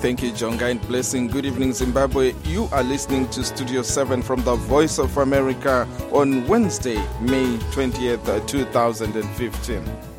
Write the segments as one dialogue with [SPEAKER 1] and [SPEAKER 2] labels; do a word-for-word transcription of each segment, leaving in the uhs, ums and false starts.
[SPEAKER 1] Thank you, Jonga, and blessing. Good evening, Zimbabwe. You are listening to Studio seven from the Voice of America on Wednesday, May twentieth, twenty fifteen.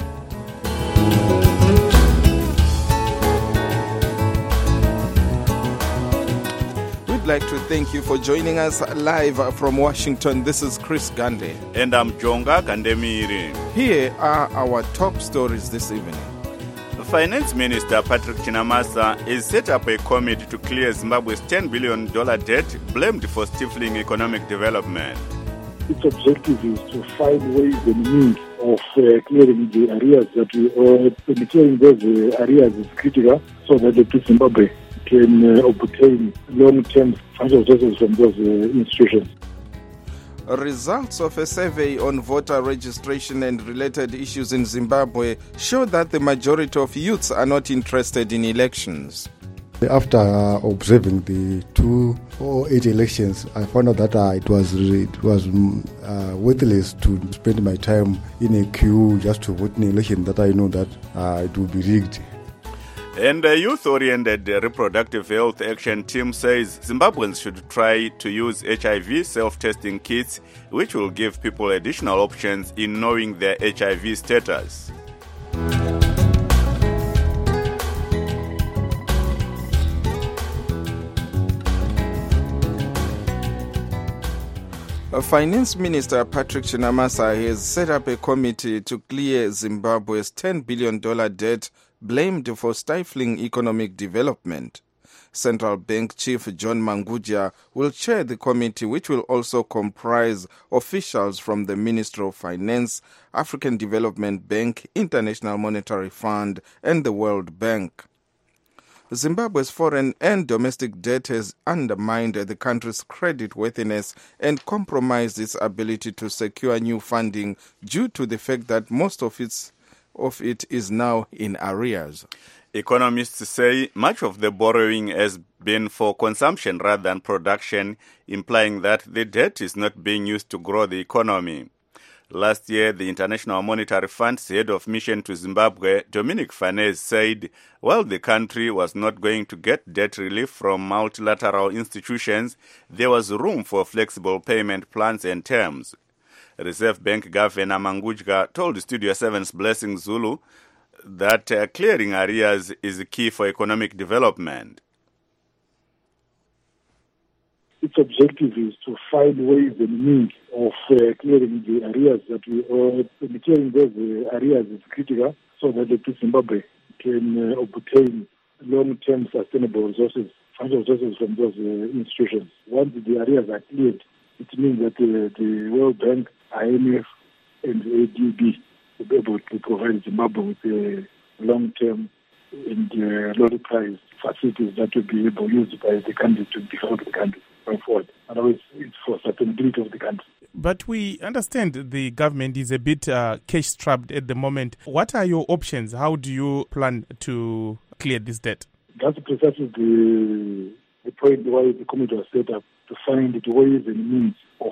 [SPEAKER 1] We'd like to thank you for joining us live from Washington. This is Chris Gande.
[SPEAKER 2] And I'm Jonga Kandemiri.
[SPEAKER 1] Here are our top stories this evening.
[SPEAKER 2] Finance Minister Patrick Chinamasa has set up a committee to clear Zimbabwe's ten billion dollars debt blamed for stifling economic development.
[SPEAKER 3] Its objective is to find ways and means of uh, clearing the areas that we are uh, clearing those uh, areas is critical so that the Zimbabwe can uh, obtain long-term financial resources from those uh, institutions.
[SPEAKER 1] Results of a survey on voter registration and related issues in Zimbabwe show that the majority of youths are not interested in elections.
[SPEAKER 4] After uh, observing the two oh eight elections, I found out that uh, it was it was uh, worthless to spend my time in a queue just to vote in an election that I know that uh, it will be rigged.
[SPEAKER 2] And a youth-oriented reproductive health action team says Zimbabweans should try to use H I V self-testing kits, which will give people additional options in knowing their H I V status.
[SPEAKER 1] Finance Minister Patrick Chinamasa has set up a committee to clear Zimbabwe's ten billion dollars debt blamed for stifling economic development. Central Bank Chief John Manguja will chair the committee, which will also comprise officials from the Ministry of Finance, African Development Bank, International Monetary Fund, and the World Bank. Zimbabwe's foreign and domestic debt has undermined the country's creditworthiness and compromised its ability to secure new funding due to the fact that most of its of it is now in arrears.
[SPEAKER 2] Economists say much of the borrowing has been for consumption rather than production, implying that the debt is not being used to grow the economy. Last year, the International Monetary Fund's head of mission to Zimbabwe, Dominic Farnese, said while the country was not going to get debt relief from multilateral institutions, there was room for flexible payment plans and terms. Reserve Bank Governor Manguja told Studio seven's Blessing Zulu that uh, clearing arrears is key for economic development.
[SPEAKER 3] Its objective is to find ways and means of uh, clearing the areas that we are uh, clearing those uh, areas is critical so that the Zimbabwe can uh, obtain long-term sustainable resources, financial resources from those uh, institutions. Once the areas are cleared, it means that uh, the World Bank, I M F, and A D B will be able to provide Zimbabwe with uh, long-term and uh, low-price facilities that will be able used by the country to develop the country going forward. Otherwise, it's for sustainability of the country.
[SPEAKER 5] But we understand the government is a bit uh, cash-strapped at the moment. What are your options? How do you plan to clear this debt?
[SPEAKER 3] That's precisely the, the point why the committee was set up, to find the ways and means of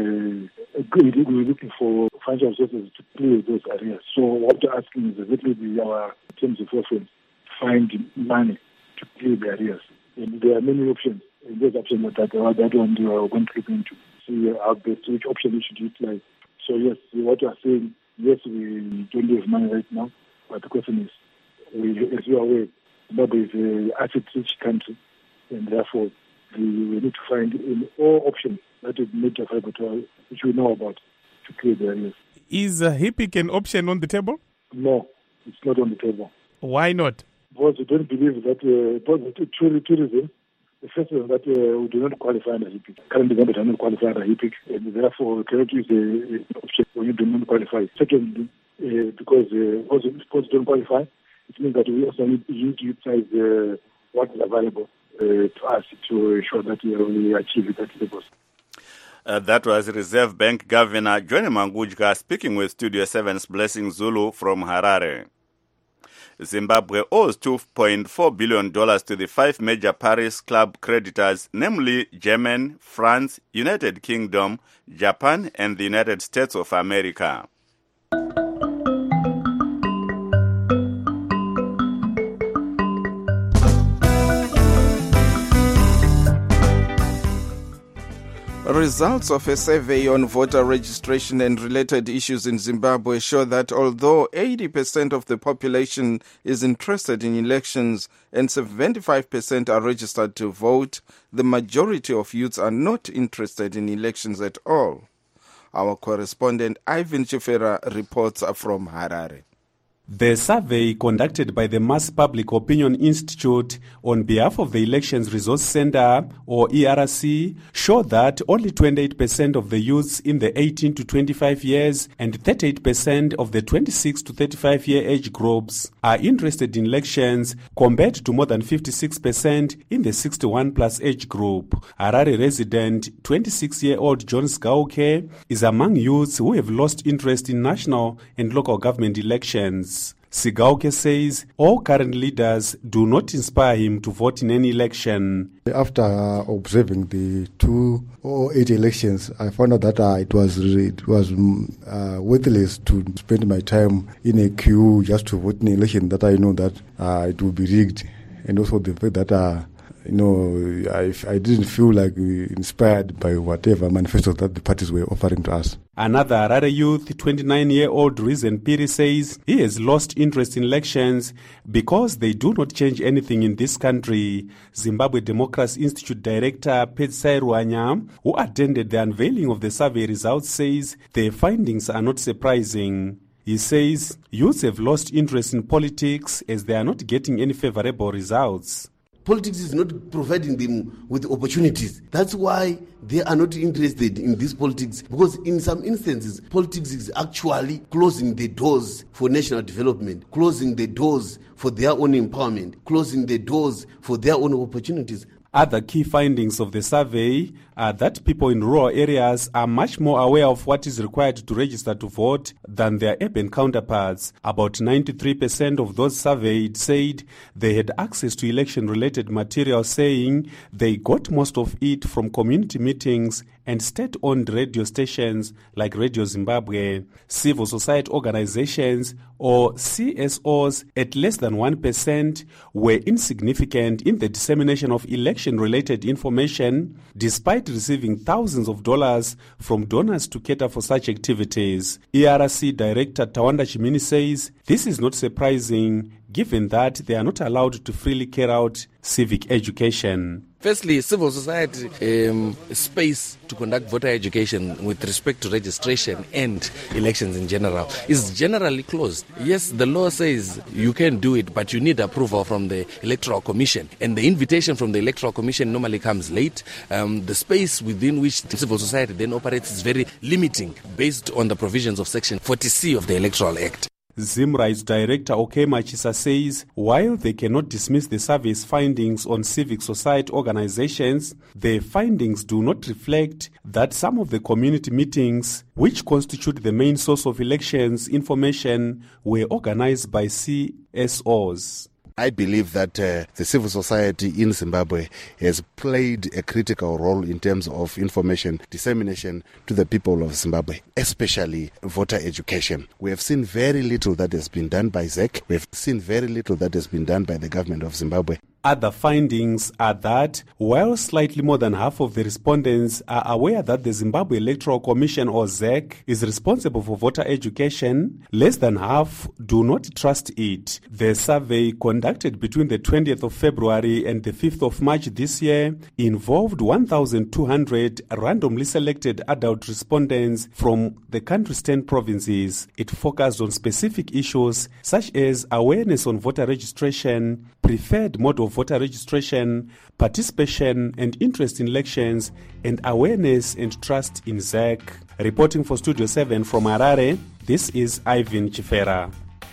[SPEAKER 3] uh, we're looking for financial resources to clear those areas. So what we're asking is exactly the, our terms of reference to find money to clear the areas. And there are many options. And those options that, that, that one we are going to look into, see how best, which option we should utilize. So yes, what you are saying, yes, we don't have money right now, but the question is, we, as you are aware, Zimbabwe is an asset-rich country, and therefore we, we need to find in all options that would make available to us, which we know about, to clear the areas.
[SPEAKER 5] Is uh, HIPC an option on the table?
[SPEAKER 3] No, it's not on the table.
[SPEAKER 5] Why not?
[SPEAKER 3] Because we don't believe that, uh, because two, two reasons. The first is that uh, we do not qualify under HIPC. Currently, government does not qualify under HIPC, and therefore we cannot use the option when you do not qualify. Second, uh, because uh, also, because we don't qualify, it means that we also need, need to utilize uh, what is available uh, to us to ensure that uh, we achieve it at levels.
[SPEAKER 2] Uh, that was Reserve Bank Governor John Manguja speaking with Studio seven's Blessing Zulu from Harare. Zimbabwe owes two point four billion dollars to the five major Paris Club creditors, namely Germany, France, United Kingdom, Japan, and the United States of America.
[SPEAKER 1] Results of a survey on voter registration and related issues in Zimbabwe show that although eighty percent of the population is interested in elections and seventy-five percent are registered to vote, the majority of youths are not interested in elections at all. Our correspondent Ivan Chifera reports from Harare.
[SPEAKER 6] The survey conducted by the Mass Public Opinion Institute on behalf of the Elections Resource Center, or E R C, showed that only twenty-eight percent of the youths in the eighteen to twenty-five years and thirty-eight percent of the twenty-six to thirty-five year age groups are interested in elections, compared to more than fifty-six percent in the sixty-one plus age group. Harare resident twenty-six-year-old John Sgauke is among youths who have lost interest in national and local government elections. Sigauke says all current leaders do not inspire him to vote in any election.
[SPEAKER 4] After uh, observing the two or eight elections, I found out that uh, it was it was uh, worthless to spend my time in a queue just to vote in an election that I know that uh, it will be rigged, and also the fact that uh, you know I, I didn't feel like inspired by whatever manifesto that the parties were offering to us.
[SPEAKER 6] Another Harare youth, twenty-nine-year-old Reason Piri, says he has lost interest in elections because they do not change anything in this country. Zimbabwe Democracy Institute Director Petsai Ruanya, who attended the unveiling of the survey results, says the findings are not surprising. He says youths have lost interest in politics as they are not getting any favorable results.
[SPEAKER 7] Politics is not providing them with opportunities. That's why they are not interested in this politics, because in some instances, politics is actually closing the doors for national development, closing the doors for their own empowerment, closing the doors for their own opportunities.
[SPEAKER 6] Other key findings of the survey are that people in rural areas are much more aware of what is required to register to vote than their urban counterparts. About ninety-three percent of those surveyed said they had access to election-related material, saying they got most of it from community meetings and state-owned radio stations like Radio Zimbabwe. Civil society organizations, or C S Os, at less than one percent were insignificant in the dissemination of election-related information, despite receiving thousands of dollars from donors to cater for such activities. E R C Director Tawanda Chimini says this is not surprising, given that they are not allowed to freely carry out civic education.
[SPEAKER 8] Firstly, civil society um, space to conduct voter education with respect to registration and elections in general is generally closed. Yes, the law says you can do it, but you need approval from the Electoral Commission. And the invitation from the Electoral Commission normally comes late. Um, the space within which the civil society then operates is very limiting, based on the provisions of Section forty C of the Electoral Act.
[SPEAKER 6] Zimri's Director Okema Chisa says while they cannot dismiss the survey's findings on civic society organizations, the findings do not reflect that some of the community meetings, which constitute the main source of elections information, were organized by C S Os.
[SPEAKER 9] I believe that uh, the civil society in Zimbabwe has played a critical role in terms of information dissemination to the people of Zimbabwe, especially voter education. We have seen very little that has been done by Z E C. We have seen very little that has been done by the government of Zimbabwe.
[SPEAKER 6] Other findings are that while slightly more than half of the respondents are aware that the Zimbabwe Electoral Commission, or Z E C, is responsible for voter education, less than half do not trust it. The survey, conducted between the twentieth of February and the fifth of March this year, involved one thousand two hundred randomly selected adult respondents from the country's ten provinces. It focused on specific issues such as awareness on voter registration, preferred mode of voter registration, participation and interest in elections, and awareness and trust in Z E C. Reporting for Studio seven from Harare, this is Ivan Chifera.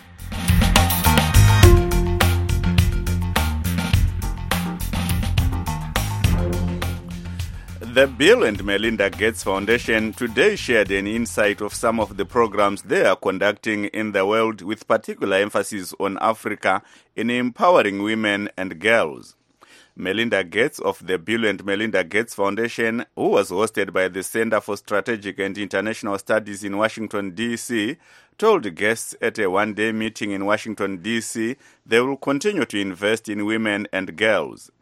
[SPEAKER 2] The Bill and Melinda Gates Foundation today shared an insight of some of the programs they are conducting in the world, with particular emphasis on Africa in empowering women and girls. Melinda Gates of the Bill and Melinda Gates Foundation, who was hosted by the Center for Strategic and International Studies in Washington, D C, told guests at a one-day meeting in Washington, D C, they will continue to invest in women and girls.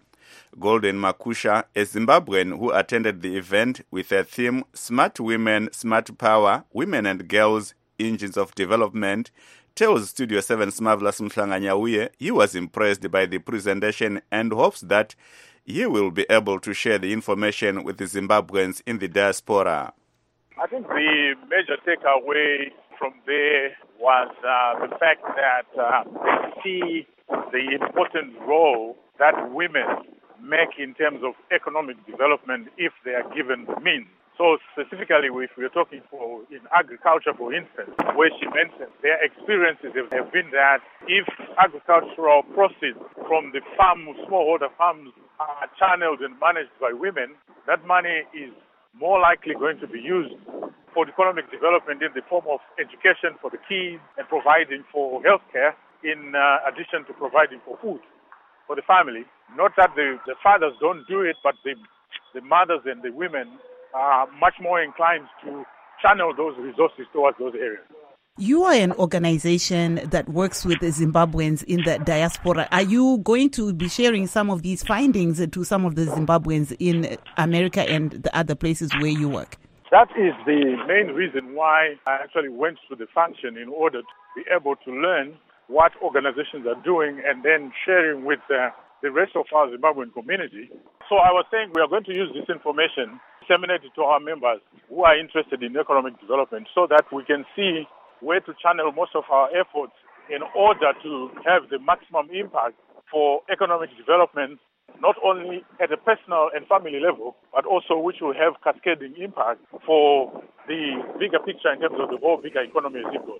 [SPEAKER 2] Golden Makusha, a Zimbabwean who attended the event with a theme Smart Women, Smart Power, Women and Girls, Engines of Development, tells Studio seven's Marvelous Mhlanga-Nyauye he was impressed by the presentation and hopes that he will be able to share the information with the Zimbabweans in the diaspora.
[SPEAKER 10] I think the major takeaway from there was uh, the fact that uh, they see the important role that women make in terms of economic development if they are given the means. So specifically, if we're talking for in agriculture, for instance, where she mentioned their experiences have been that if agricultural proceeds from the farm, smallholder farms, are channeled and managed by women, that money is more likely going to be used for economic development in the form of education for the kids and providing for healthcare, in uh, addition to providing for food for the family. Not that the, the fathers don't do it, but the, the mothers and the women are much more inclined to channel those resources towards those areas.
[SPEAKER 11] You are an organization that works with the Zimbabweans in the diaspora. Are you going to be sharing some of these findings to some of the Zimbabweans in America and the other places where you work?
[SPEAKER 10] That is the main reason why I actually went to the function, in order to be able to learn what organizations are doing and then sharing with uh, the rest of our Zimbabwean community. So I was saying we are going to use this information, disseminate it to our members who are interested in economic development, so that we can see where to channel most of our efforts in order to have the maximum impact for economic development, not only at a personal and family level, but also which will have cascading impact for the bigger picture in terms of the whole bigger economy as it goes.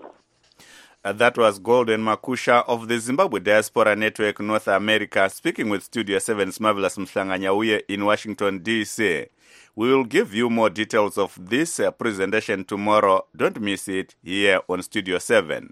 [SPEAKER 2] Uh, that was Golden Makusha of the Zimbabwe Diaspora Network North America, speaking with Studio seven's Marvelous Mhlanga-Nyauye in Washington, D C. We will give you more details of this uh, presentation tomorrow. Don't miss it here on Studio seven.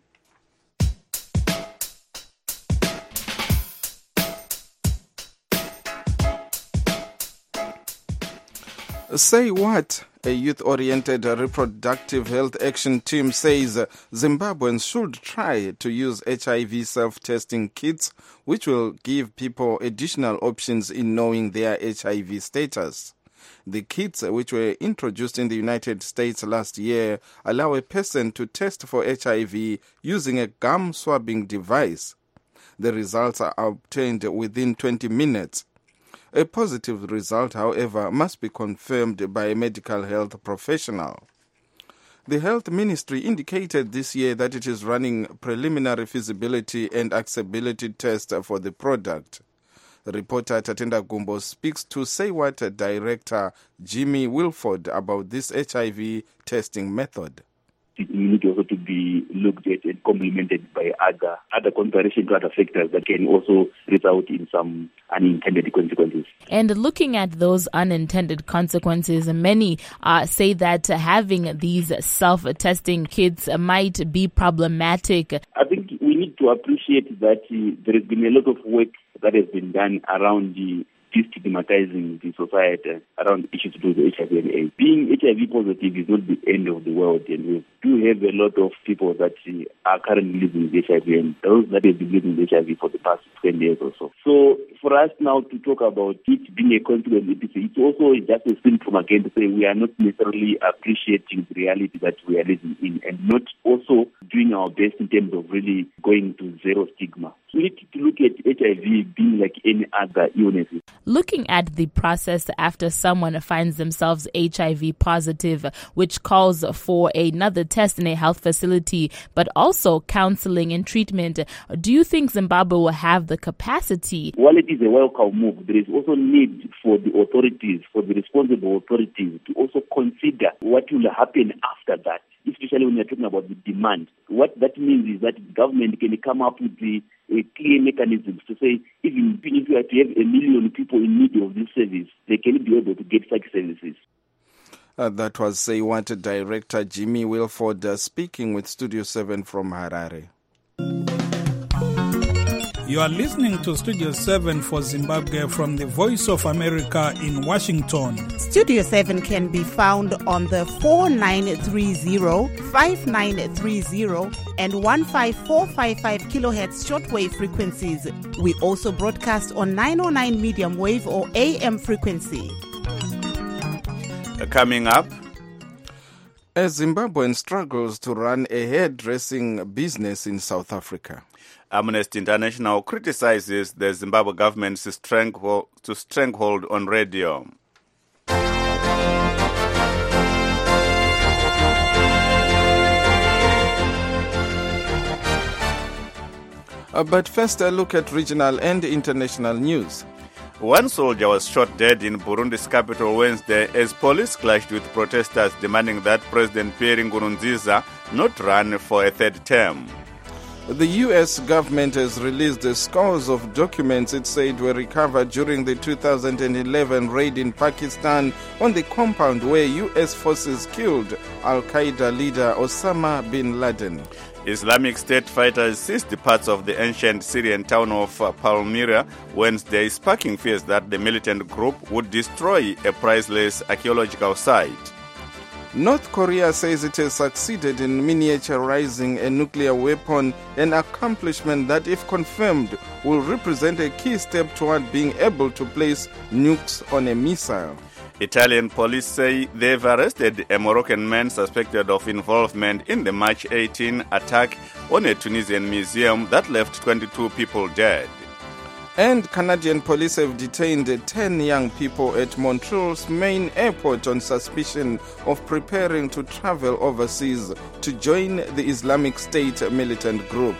[SPEAKER 1] Say What? A youth-oriented reproductive health action team says Zimbabweans should try to use H I V self-testing kits, which will give people additional options in knowing their H I V status. The kits, which were introduced in the United States last year, allow a person to test for H I V using a gum swabbing device. The results are obtained within twenty minutes. A positive result, however, must be confirmed by a medical health professional. The Health Ministry indicated this year that it is running preliminary feasibility and acceptability tests for the product. Reporter Tatenda Gumbo speaks to Say What Director Jimmy Wilford about this H I V testing method.
[SPEAKER 12] It need also to be looked at and complemented by other other comparison to other factors that can also result in some unintended consequences.
[SPEAKER 13] And looking at those unintended consequences, many uh, say that having these self-testing kits might be problematic.
[SPEAKER 12] I think we need to appreciate that uh, there has been a lot of work that has been done around the destigmatizing the society around issues to do with H I V and AIDS. Being H I V positive is not the end of the world, and we do have a lot of people that are currently living with H I V, and those that have been living with H I V for the past twenty years or so. So for us now to talk about it being a consequence, it's also just a symptom again to say we are not necessarily appreciating the reality that we are living in, and not also doing our best in terms of really going to zero stigma. We need to look at H I V being like any other illness.
[SPEAKER 13] Looking at the process after someone finds themselves H I V positive, which calls for another test in a health facility, but also counseling and treatment, do you think Zimbabwe will have the capacity?
[SPEAKER 12] While it is a welcome move, there is also need for the authorities, for the responsible authorities to also consider what will happen after that, especially when you're talking about the demand. What that means is that the government can come up with the uh, clear mechanisms to say, even if you have to have a million people in need of this service, they can be able to get such services.
[SPEAKER 1] Uh, that was Say What Director Jimmy Wilford uh, speaking with Studio seven from Harare.
[SPEAKER 14] You are listening to Studio seven for Zimbabwe from the Voice of America in Washington.
[SPEAKER 11] Studio seven can be found on the four nine three zero, five nine three zero and one five four five five kilohertz shortwave frequencies. We also broadcast on nine oh nine medium wave or A M frequency.
[SPEAKER 2] Coming up,
[SPEAKER 1] a Zimbabwean struggles to run a hairdressing business in South Africa.
[SPEAKER 2] Amnesty International criticizes the Zimbabwe government's stranglehold, to stranglehold on radio.
[SPEAKER 1] Uh, but first, a look at regional and international news.
[SPEAKER 2] One soldier was shot dead in Burundi's capital Wednesday as police clashed with protesters demanding that President Pierre Nkurunziza not run for a third term.
[SPEAKER 1] The U S government has released the scores of documents it said were recovered during the two thousand eleven raid in Pakistan on the compound where U S forces killed Al-Qaeda leader Osama bin Laden.
[SPEAKER 2] Islamic State fighters seized parts of the ancient Syrian town of Palmyra Wednesday, sparking fears that the militant group would destroy a priceless archaeological site.
[SPEAKER 1] North Korea says it has succeeded in miniaturizing a nuclear weapon, an accomplishment that, if confirmed, will represent a key step toward being able to place nukes on a missile.
[SPEAKER 2] Italian police say they've arrested a Moroccan man suspected of involvement in the March eighteenth attack on a Tunisian museum that left twenty-two people dead.
[SPEAKER 1] And Canadian police have detained ten young people at Montreal's main airport on suspicion of preparing to travel overseas to join the Islamic State militant group.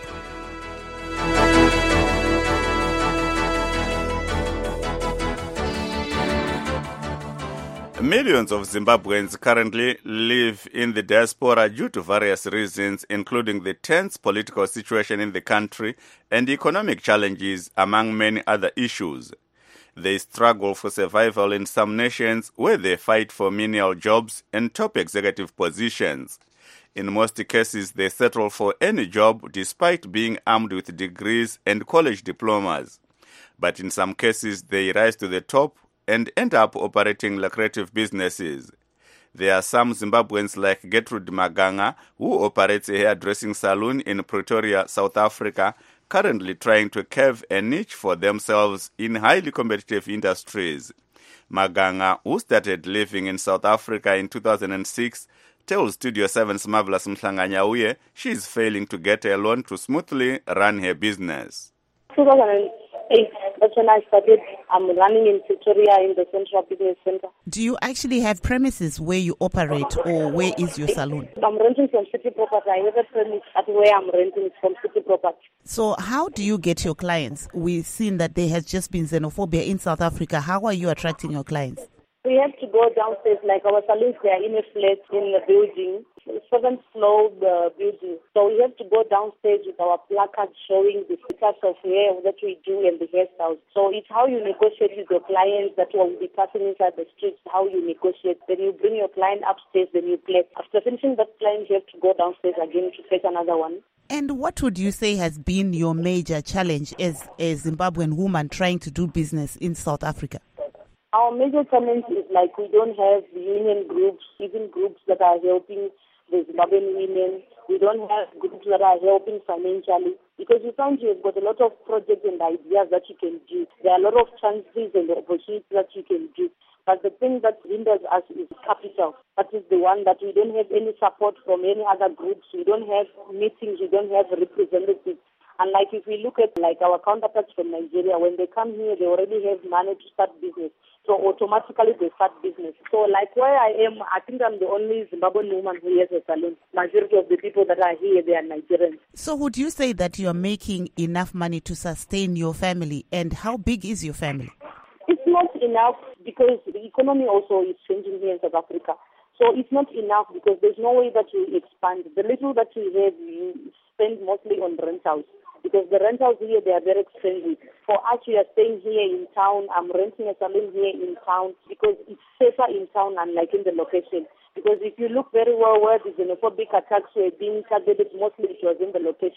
[SPEAKER 2] Millions of Zimbabweans currently live in the diaspora due to various reasons, including the tense political situation in the country and economic challenges, among many other issues. They struggle for survival in some nations where they fight for menial jobs and top executive positions. In most cases, they settle for any job despite being armed with degrees and college diplomas. But in some cases, they rise to the top and end up operating lucrative businesses. There are some Zimbabweans like Gertrude Maganga, who operates a hairdressing salon in Pretoria, South Africa, currently trying to carve a niche for themselves in highly competitive industries. Maganga, who started living in South Africa in two thousand six, tells Studio seven's Marvelous Mhlanganyauye she is failing to get a loan to smoothly run her business.
[SPEAKER 15] two thousand eight, that's when I started. I'm running in Pretoria in the Central Business Center.
[SPEAKER 11] Do you actually have premises where you operate, or where is your salon?
[SPEAKER 15] I'm renting from City Property. I have a premise at where I'm renting from City Property.
[SPEAKER 11] So how do you get your clients? We've seen that there has just been xenophobia in South Africa. How are you attracting your clients?
[SPEAKER 15] We have to go downstairs, like our salons, they are in a flat in the building, seventh floor uh, building. So we have to go downstairs with our placards showing the types of hair that we do and the hairstyles. So it's how you negotiate with your clients that will be passing inside the streets, how you negotiate. Then you bring your client upstairs, then you play. After finishing that client, you have to go downstairs again to fetch another one.
[SPEAKER 11] And what would you say has been your major challenge as a Zimbabwean woman trying to do business in South Africa?
[SPEAKER 15] Our major challenge is like we don't have union groups, even groups that are helping the Zimbabwean women. We don't have groups that are helping financially because we find you've got a lot of projects and ideas that you can do. There are a lot of chances and opportunities that you can do. But the thing that hinders us is capital. That is the one that we don't have any support from any other groups. We don't have meetings. We don't have representatives. And like if we look at like our counterparts from Nigeria, when they come here, they already have money to start business. So automatically they start business. So like where I am, I think I'm the only Zimbabwean woman who has a salon. Majority of the people that are here, they are Nigerians.
[SPEAKER 11] So would you say that you're making enough money to sustain your family? And how big is your family?
[SPEAKER 15] It's not enough because the economy also is changing here in South Africa. So it's not enough because there's no way that you expand. The little that you have, you spend mostly on rentals. Because the rentals here, they are very expensive. For us, we are staying here in town. I'm renting a salon here in town because it's safer in town unlike in the location. Because if you look very well where the xenophobic attacks were being targeted, mostly it was in the location.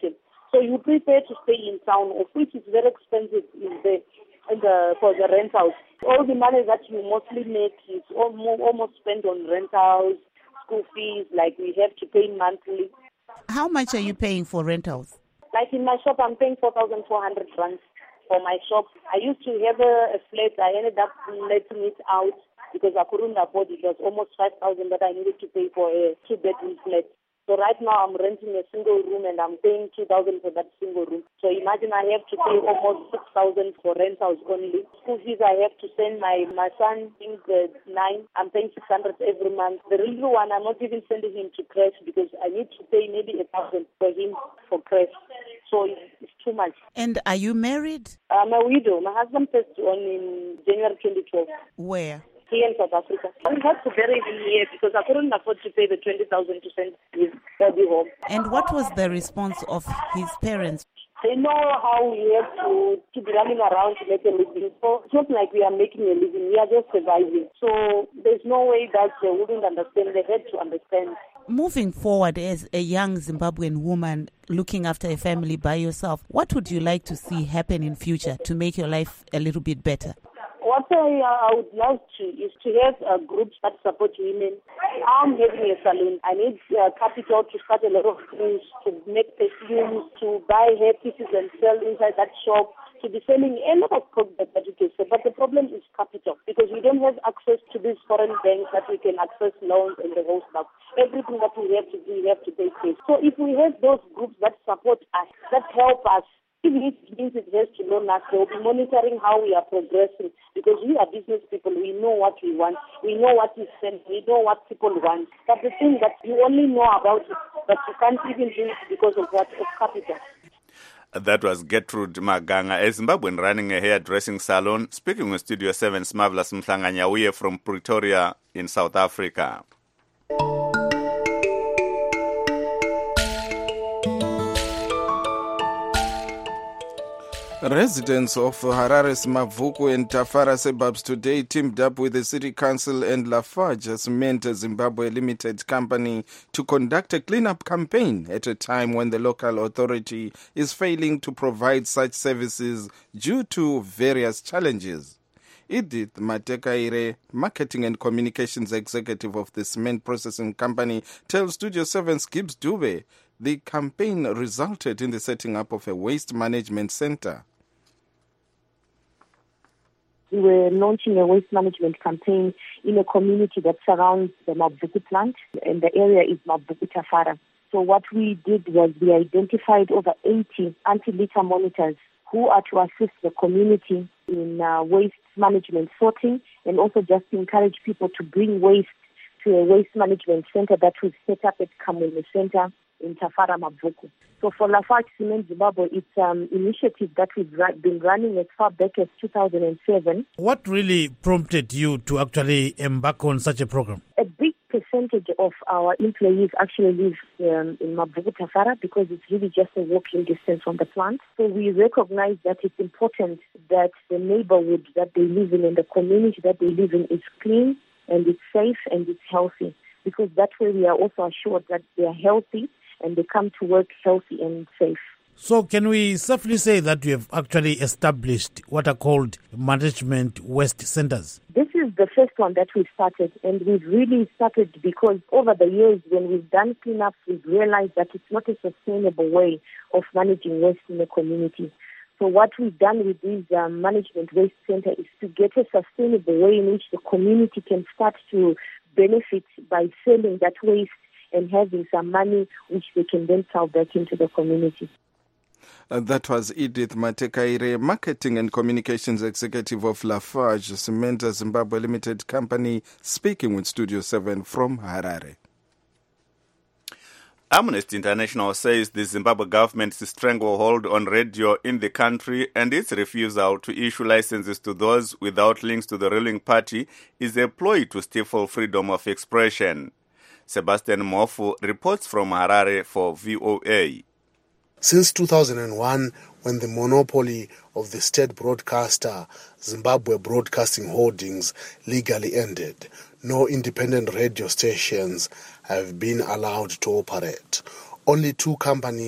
[SPEAKER 15] So you prefer to stay in town, of which is very expensive in the, in the, for the rentals. All the money that you mostly make is almost, almost spent on rentals, school fees, like we have to pay monthly.
[SPEAKER 11] How much are you paying for rentals?
[SPEAKER 15] Like in my shop, I'm paying four thousand four hundred rands for my shop. I used to have a, a flat. I ended up letting it out because I couldn't afford it. It was almost five thousand that I needed to pay for a two-bedroom flat. So right now I'm renting a single room and I'm paying two thousand for that single room. So imagine I have to pay almost six thousand for rentals only. School fees I have to send my, my son in grade nine. I'm paying six hundred every month. The little one, I'm not even sending him to creche because I need to pay maybe a thousand for him for creche. So it's too much.
[SPEAKER 11] And are you married?
[SPEAKER 15] I'm a widow. My husband passed on in January twenty twelve.
[SPEAKER 11] Where?
[SPEAKER 15] Here in South Africa. I had to bury him here because I couldn't afford to pay the twenty thousand to send his baby home.
[SPEAKER 11] And what was the response of his parents?
[SPEAKER 15] They know how we have to, to be running around to make a living. So it's not like we are making a living. We are just surviving. So there's no way that they wouldn't understand. They had to understand.
[SPEAKER 11] Moving forward as a young Zimbabwean woman looking after a family by yourself, what would you like to see happen in future to make your life a little bit better?
[SPEAKER 15] What I, uh, I would love to is to have uh, groups that support women. I'm having a salon. I need uh, capital to start a lot of things, to make perfumes, to buy hair pieces and sell inside that shop, to be selling a lot of products that you can sell. But the problem is capital because we don't have access to these foreign banks that we can access loans and the whole stuff. Everything that we have to do, we have to pay cash. So if we have those groups that support us, that help us, even if it means it has to loan us, they'll be monitoring how we are progressing because we are business people. We know what we want. We know what is sent. We know what people want. But the thing that you only know about it, but you can't even do it because of what? Of capital.
[SPEAKER 2] That was Gertrude Maganga, a Zimbabwean running a hairdressing salon, speaking with Studio seven's Marvelous Mhlanga from Pretoria in South Africa.
[SPEAKER 1] Residents of Harare's Mavuku and Tafara suburbs today teamed up with the City Council and Lafarge Cement Zimbabwe Limited Company to conduct a cleanup campaign at a time when the local authority is failing to provide such services due to various challenges. Edith Matekaire, Marketing and Communications Executive of the Cement Processing Company, tells Studio seven's Gibbs Dube the campaign resulted in the setting up of a waste management center.
[SPEAKER 16] We were launching a waste management campaign in a community that surrounds the Mavuku plant, and the area is Mavuku Tafara. So what we did was we identified over eighty anti-litter monitors who are to assist the community in uh, waste management sorting and also just encourage people to bring waste to a waste management center that was set up at Kamwene Center in Tafara, Mavuku. So for Lafarge Cement Zimbabwe, it's an um, initiative that we've been running as far back as two thousand seven.
[SPEAKER 17] What really prompted you to actually embark on such a program?
[SPEAKER 16] A big percentage of our employees actually live um, in Mavuku Tafara because it's really just a walking distance from the plant. So we recognize that it's important that the neighborhood that they live in and the community that they live in is clean and it's safe and it's healthy, because that way we are also assured that they are healthy and they come to work healthy and safe.
[SPEAKER 17] So can we safely say that we have actually established what are called management waste centers?
[SPEAKER 16] This is the first one that we started, and we've really started because over the years when we've done cleanups, we've realized that it's not a sustainable way of managing waste in the community. So what we've done with this um, management waste center is to get a sustainable way in which the community can start to benefit by selling that waste and having some money which they can then sell back into the community.
[SPEAKER 1] Uh, that was Edith Matekaire, Marketing and Communications Executive of Lafarge Cement Zimbabwe Limited Company, speaking with Studio seven from Harare.
[SPEAKER 2] Amnesty International says the Zimbabwe government's stranglehold on radio in the country and its refusal to issue licenses to those without links to the ruling party is a ploy to stifle freedom of expression. Sebastian Mofu reports from Harare for V O A.
[SPEAKER 18] Since two thousand one, when the monopoly of the state broadcaster Zimbabwe Broadcasting Holdings legally ended, no independent radio stations have been allowed to operate. Only two companies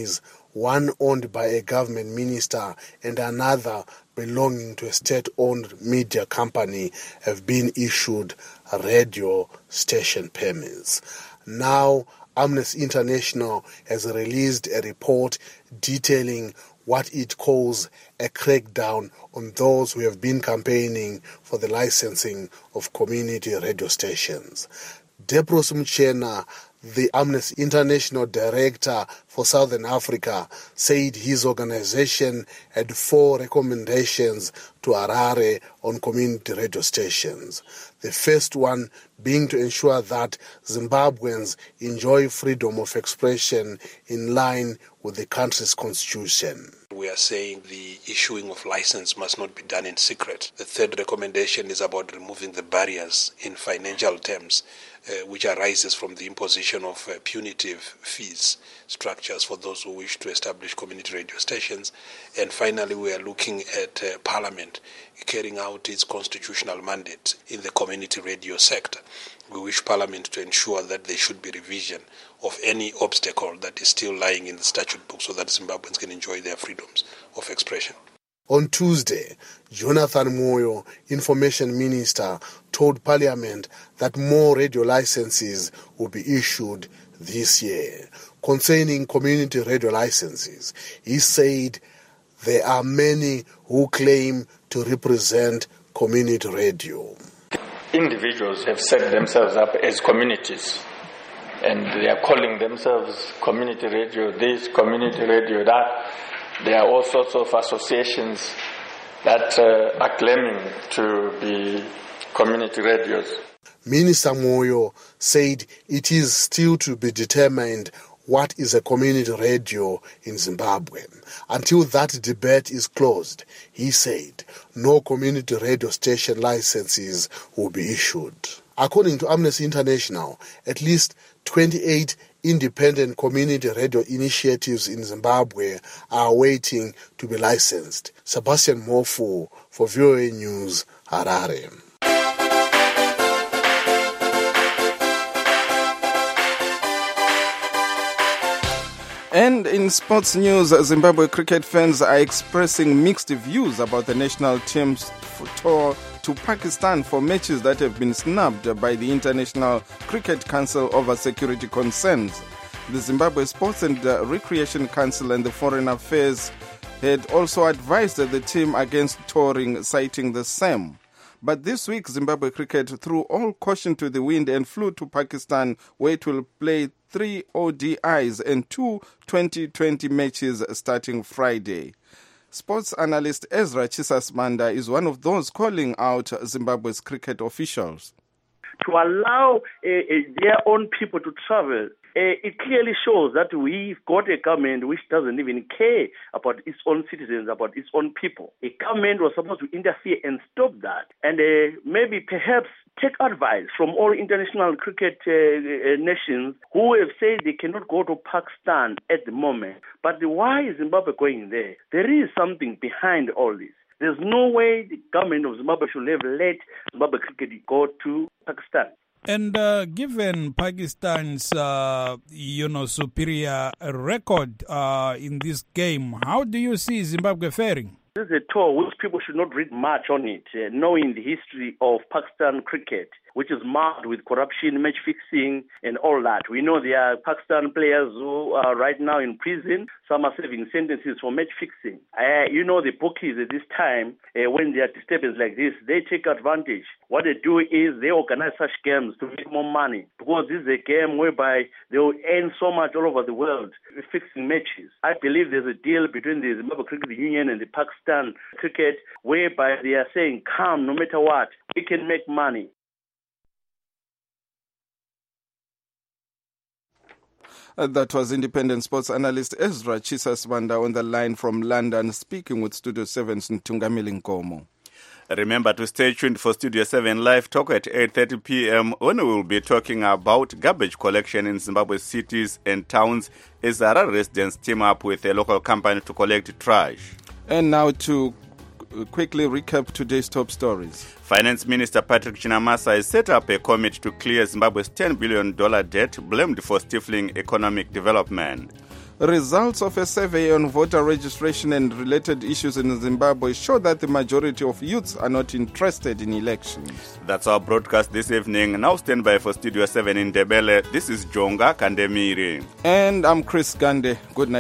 [SPEAKER 18] one owned by a government minister and another belonging to a state-owned media company, have been issued radio station permits. Now, Amnesty International has released a report detailing what it calls a crackdown on those who have been campaigning for the licensing of community radio stations. Debros Mchena, the Amnesty International Director for Southern Africa, said his organization had four recommendations to Harare on community radio stations. The first one being to ensure that Zimbabweans enjoy freedom of expression in line with the country's constitution.
[SPEAKER 19] We are saying the issuing of license must not be done in secret. The third recommendation is about removing the barriers in financial terms, uh, which arises from the imposition of uh, punitive fees structures for those who wish to establish community radio stations. And finally, we are looking at uh, Parliament carrying out its constitutional mandate in the community radio sector. We wish Parliament to ensure that there should be revision of any obstacle that is still lying in the statute book so that Zimbabweans can enjoy their freedoms of expression.
[SPEAKER 18] On Tuesday, Jonathan Moyo, Information Minister, told Parliament that more radio licenses will be issued this year. Concerning community radio licenses, he said there are many who claim to represent community radio.
[SPEAKER 20] Individuals have set themselves up as communities, and they are calling themselves community radio this, community radio that. There are all sorts of associations that uh, are claiming to be community radios.
[SPEAKER 18] Minister Moyo said it is still to be determined what is a community radio in Zimbabwe. Until that debate is closed, he said no community radio station licenses will be issued. According to Amnesty International, at least twenty-eight independent community radio initiatives in Zimbabwe are waiting to be licensed. Sebastian Mofu for V O A News, Harare.
[SPEAKER 1] And in sports news, Zimbabwe cricket fans are expressing mixed views about the national team's tour to Pakistan for matches that have been snubbed by the International Cricket Council over security concerns. The Zimbabwe Sports and Recreation Council and the Foreign Affairs had also advised the team against touring, citing the same. But this week, Zimbabwe cricket threw all caution to the wind and flew to Pakistan, where it will play three O D Is and two twenty twenty matches starting Friday. Sports analyst Ezra Chisasmanda is one of those calling out Zimbabwe's cricket officials.
[SPEAKER 21] To allow uh, uh, their own people to travel, uh, it clearly shows that we've got a government which doesn't even care about its own citizens, about its own people. A government was supposed to interfere and stop that, and uh, maybe perhaps take advice from all international cricket uh, uh, nations who have said they cannot go to Pakistan at the moment. But why is Zimbabwe going there? There is something behind all this. There's no way the government of Zimbabwe should have let Zimbabwe cricket go to Pakistan.
[SPEAKER 14] And uh, given Pakistan's, uh, you know, superior record uh, in this game, how do you see Zimbabwe faring?
[SPEAKER 21] This is a tour which people should not read much on it, uh, knowing the history of Pakistan cricket, which is marred with corruption, match fixing, and all that. We know there are Pakistan players who are right now in prison. Some are serving sentences for match fixing. Uh, you know, the bookies at this time, uh, when there are disturbance like this, they take advantage. What they do is they organize such games to make more money, because this is a game whereby they will earn so much all over the world fixing matches. I believe there's a deal between the Zimbabwe Cricket Union and the Pakistan cricket whereby they are saying, come, no matter what, we can make money.
[SPEAKER 1] Uh, that was independent sports analyst Ezra Chisasmanda on the line from London, speaking with Studio seven's Ntungamili Nkomo.
[SPEAKER 2] Remember to stay tuned for Studio seven Live Talk at eight thirty p.m. when we will be talking about garbage collection in Zimbabwe cities and towns as Harare residents team up with a local company to collect trash.
[SPEAKER 1] And now to quickly recap today's top stories.
[SPEAKER 2] Finance Minister Patrick Chinamasa has set up a committee to clear Zimbabwe's ten billion dollars debt blamed for stifling economic development.
[SPEAKER 1] Results of a survey on voter registration and related issues in Zimbabwe show that the majority of youths are not interested in elections.
[SPEAKER 2] That's our broadcast this evening. Now stand by for Studio seven in Ndebele. This is Jonga Kandemiri.
[SPEAKER 1] And I'm Chris Gande. Good night.